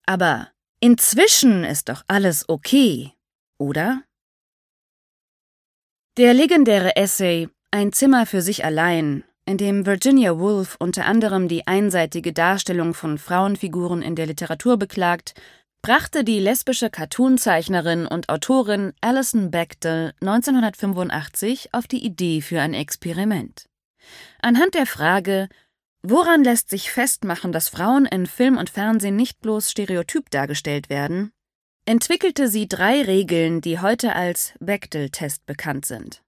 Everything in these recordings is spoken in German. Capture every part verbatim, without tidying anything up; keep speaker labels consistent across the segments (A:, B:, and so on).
A: Aber inzwischen ist doch alles okay, oder? Der legendäre Essay »Ein Zimmer für sich allein«, in dem Virginia Woolf unter anderem die einseitige Darstellung von Frauenfiguren in der Literatur beklagt, brachte die lesbische Cartoonzeichnerin und Autorin Alison Bechdel neunzehnhundertfünfundachtzig auf die Idee für ein Experiment. Anhand der Frage, woran lässt sich festmachen, dass Frauen in Film und Fernsehen nicht bloß stereotyp dargestellt werden, entwickelte sie drei Regeln, die heute als Bechdel-Test bekannt sind.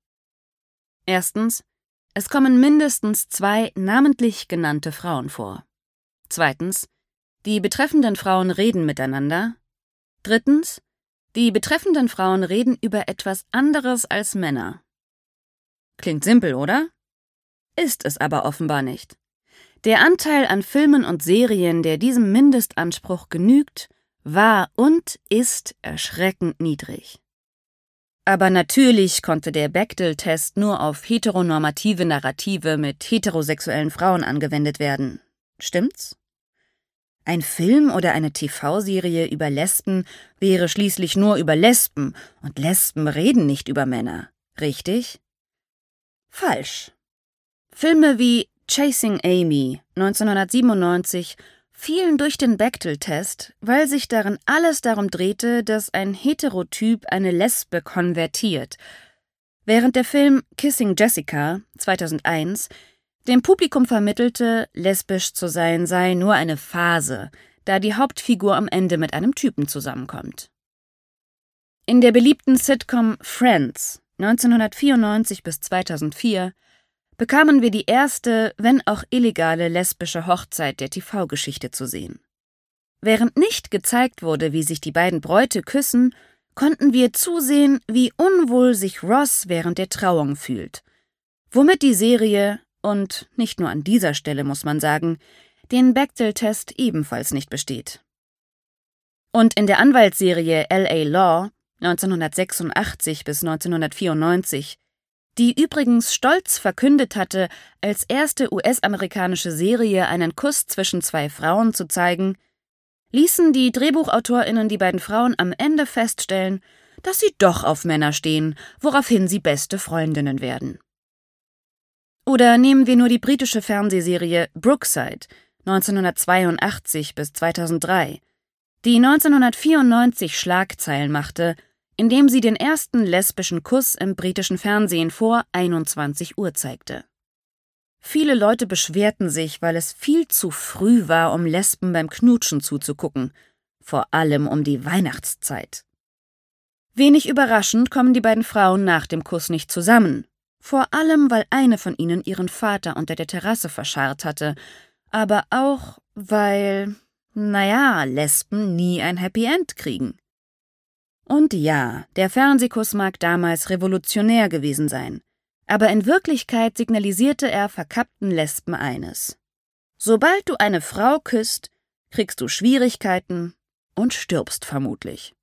A: Erstens: Es kommen mindestens zwei namentlich genannte Frauen vor. Zweitens: Die betreffenden Frauen reden miteinander. Drittens: Die betreffenden Frauen reden über etwas anderes als Männer. Klingt simpel, oder? Ist es aber offenbar nicht. Der Anteil an Filmen und Serien, der diesem Mindestanspruch genügt, war und ist erschreckend niedrig. Aber natürlich konnte der Bechdel-Test nur auf heteronormative Narrative mit heterosexuellen Frauen angewendet werden. Stimmt's? Ein Film oder eine T V-Serie über Lesben wäre schließlich nur über Lesben, und Lesben reden nicht über Männer. Richtig? Falsch. Filme wie Chasing Amy neunzehnhundertsiebenundneunzig fielen durch den Bechdel-Test, weil sich darin alles darum drehte, dass ein Heterotyp eine Lesbe konvertiert, während der Film Kissing Jessica zweitausendeins dem Publikum vermittelte, lesbisch zu sein sei nur eine Phase, da die Hauptfigur am Ende mit einem Typen zusammenkommt. In der beliebten Sitcom Friends neunzehnhundertvierundneunzig bis zweitausendvier bekamen wir die erste, wenn auch illegale lesbische Hochzeit der T V-Geschichte zu sehen. Während nicht gezeigt wurde, wie sich die beiden Bräute küssen, konnten wir zusehen, wie unwohl sich Ross während der Trauung fühlt, womit die Serie, und nicht nur an dieser Stelle muss man sagen, den Bechdel-Test ebenfalls nicht besteht. Und in der Anwaltsserie L A Law neunzehnhundertsechsundachtzig bis neunzehnhundertvierundneunzig, die übrigens stolz verkündet hatte, als erste U S-amerikanische Serie einen Kuss zwischen zwei Frauen zu zeigen, ließen die DrehbuchautorInnen die beiden Frauen am Ende feststellen, dass sie doch auf Männer stehen, woraufhin sie beste Freundinnen werden. Oder nehmen wir nur die britische Fernsehserie Brookside neunzehnhundertzweiundachtzig bis zweitausenddrei, die neunzehnhundertvierundneunzig Schlagzeilen machte, indem sie den ersten lesbischen Kuss im britischen Fernsehen vor einundzwanzig Uhr zeigte. Viele Leute beschwerten sich, weil es viel zu früh war, um Lesben beim Knutschen zuzugucken, vor allem um die Weihnachtszeit. Wenig überraschend kommen die beiden Frauen nach dem Kuss nicht zusammen, vor allem weil eine von ihnen ihren Vater unter der Terrasse verscharrt hatte, aber auch weil, naja, Lesben nie ein Happy End kriegen. Und ja, der Fernsehkuss mag damals revolutionär gewesen sein, aber in Wirklichkeit signalisierte er verkappten Lesben eines: Sobald du eine Frau küsst, kriegst du Schwierigkeiten und stirbst vermutlich.